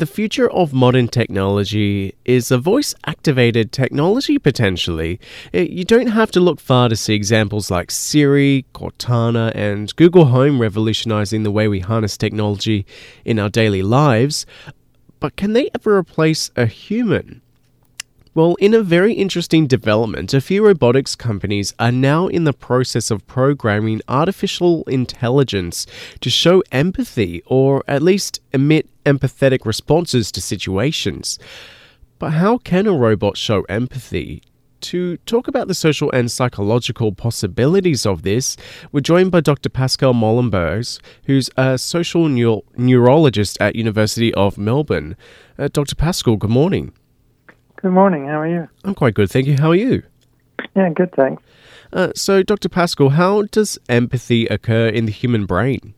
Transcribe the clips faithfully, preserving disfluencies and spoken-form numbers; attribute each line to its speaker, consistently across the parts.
Speaker 1: the future of modern technology is a voice-activated technology, potentially. Uh, You don't have to look far to see examples like Siri, Cortana, and Google Home revolutionizing the way we harness technology in our daily lives. But can they ever replace a human? Well, in a very interesting development, a few robotics companies are now in the process of programming artificial intelligence to show empathy or at least emit empathetic responses to situations. But how can a robot show empathy? To talk about the social and psychological possibilities of this, we're joined by Doctor Pascal Molenbergs, who's a social neu- neurologist at University of Melbourne. Uh, Doctor Pascal, good morning.
Speaker 2: Good morning. How are you?
Speaker 1: I'm quite good, thank you. How are you?
Speaker 2: Yeah, good, thanks.
Speaker 1: Uh, so, Doctor Pascal, how does empathy occur in the human brain?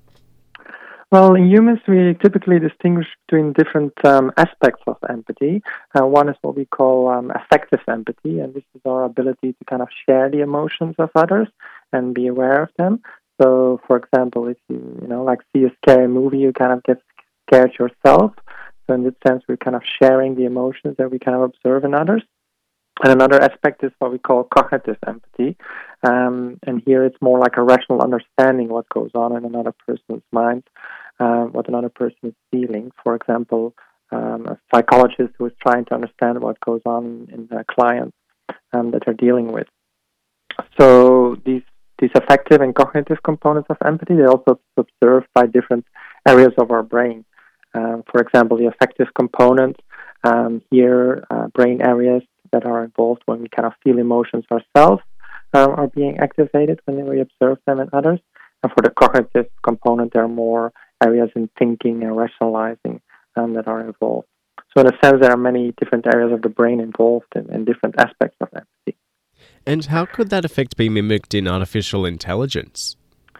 Speaker 2: Well, in humans, we typically distinguish between different um, aspects of empathy. Uh, one is what we call um, affective empathy, and this is our ability to kind of share the emotions of others and be aware of them. So, for example, if you, you know, like see a scary movie, you kind of get scared yourself. So in that sense, we're kind of sharing the emotions that we kind of observe in others. And another aspect is what we call cognitive empathy. Um, and here it's more like a rational understanding what goes on in another person's mind, uh, what another person is feeling. For example, um, a psychologist who is trying to understand what goes on in the clients um, that they're dealing with. So these these affective and cognitive components of empathy, they're also observed by different areas of our brain. Um, for example, the affective component, um, here, uh, brain areas that are involved when we kind of feel emotions ourselves uh, are being activated when we observe them in others. And for the cognitive component, there are more areas in thinking and rationalizing um, that are involved. So in a sense, there are many different areas of the brain involved in, in different aspects of empathy.
Speaker 1: And how could that effect be mimicked in artificial intelligence?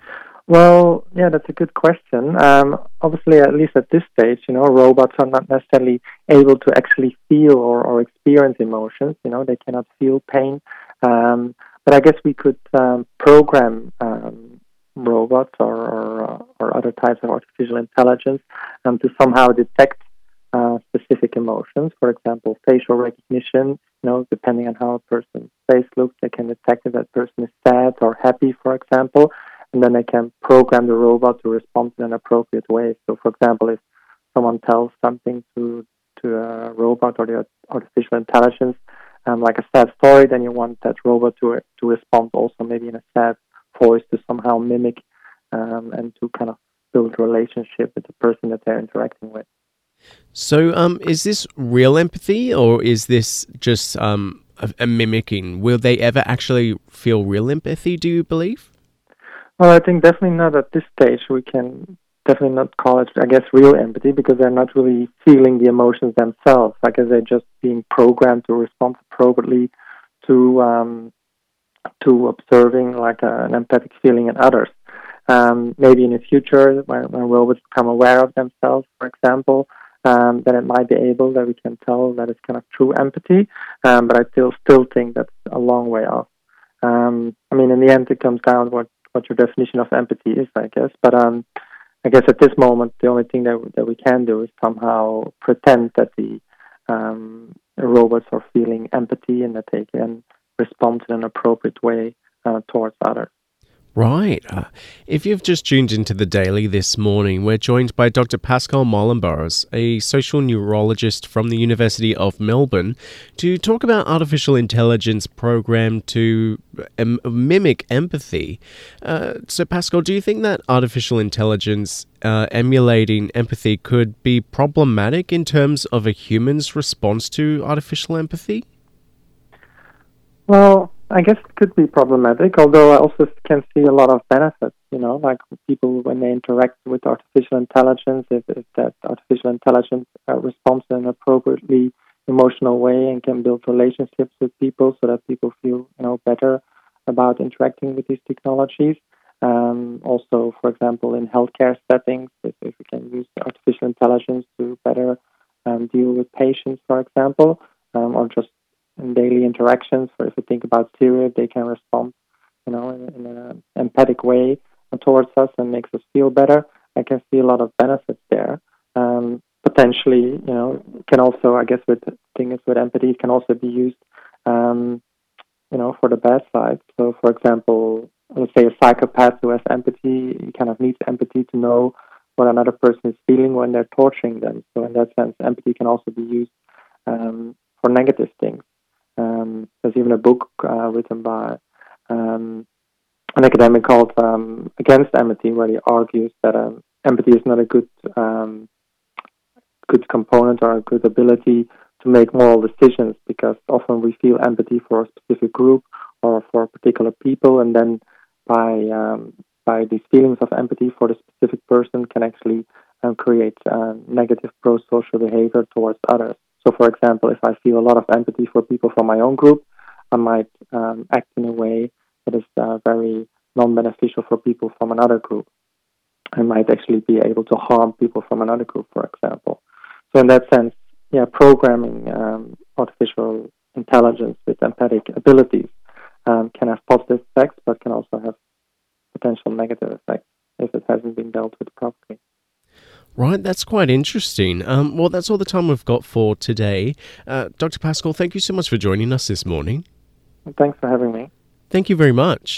Speaker 2: Well, yeah, that's a good question. Um, obviously, at least at this stage, you know, robots are not necessarily able to actually feel or, or experience emotions. You know, they cannot feel pain. Um, but I guess we could um, program um, robots or or, uh, or other types of artificial intelligence um, to somehow detect uh, specific emotions. For example, facial recognition. You know, depending on how a person's face looks, they can detect if that person is sad or happy, for example. And then they can program the robot to respond in an appropriate way. So, for example, if someone tells something to to a robot or the artificial intelligence, um, like a sad story, then you want that robot to to respond also maybe in a sad voice to somehow mimic um, and to kind of build a relationship with the person that they're interacting with.
Speaker 1: So, um, is this real empathy or is this just um, a, a mimicking? Will they ever actually feel real empathy, do you believe?
Speaker 2: Well, I think definitely not at this stage. We can definitely not call it, I guess, real empathy because they're not really feeling the emotions themselves. I guess they're just being programmed to respond appropriately to um, to observing like a, an empathic feeling in others. Um, maybe in the future, when, when robots become aware of themselves, for example, um, then it might be able that we can tell that it's kind of true empathy. Um, but I still still think that's a long way off. Um, I mean, in the end, it comes down to what what your definition of empathy is, I guess. But um, I guess at this moment, the only thing that that we can do is somehow pretend that the um, robots are feeling empathy and that they can respond in an appropriate way uh, towards others.
Speaker 1: Right. Uh, if you've just tuned into the Daily this morning, we're joined by Doctor Pascal Molenbergs, a social neurologist from the University of Melbourne, to talk about artificial intelligence programmed to um, mimic empathy. Uh, so, Pascal, do you think that artificial intelligence uh, emulating empathy could be problematic in terms of a human's response to artificial empathy?
Speaker 2: Well, I guess it could be problematic, although I also can see a lot of benefits, you know, like people when they interact with artificial intelligence, if, if that artificial intelligence uh, responds in an appropriately emotional way and can build relationships with people so that people feel, you know, better about interacting with these technologies. Um, also, for example, in healthcare settings, if, if we can use artificial intelligence to better um, deal with patients, for example, um, or just in daily interactions. So if you think about Syria, they can respond, you know, in, in an empathic way towards us and makes us feel better. I can see a lot of benefits there. Um, potentially, you know, can also, I guess, with the thing is with empathy, it can also be used, um, you know, for the bad side. So, for example, let's say a psychopath who has empathy, he kind of needs empathy to know what another person is feeling when they're torturing them. So, in that sense, empathy can also be used um, for negative things. Um, there's even a book uh, written by um, an academic called um, Against Empathy, where he argues that um, empathy is not a good um, good component or a good ability to make moral decisions, because often we feel empathy for a specific group or for particular people, and then by um, by these feelings of empathy for the specific person can actually um, create uh, negative pro-social behavior towards others. So, for example, if I feel a lot of empathy for people from my own group, I might um, act in a way that is uh, very non-beneficial for people from another group. I might actually be able to harm people from another group, for example. So in that sense, yeah, programming um, artificial intelligence with empathic abilities um, can have positive effects, but can also have potential negative effects if it hasn't been dealt with properly.
Speaker 1: Right, that's quite interesting. Um, well, that's all the time we've got for today. Uh, Doctor Pascal, thank you so much for joining us this morning.
Speaker 2: Thanks for having me.
Speaker 1: Thank you very much.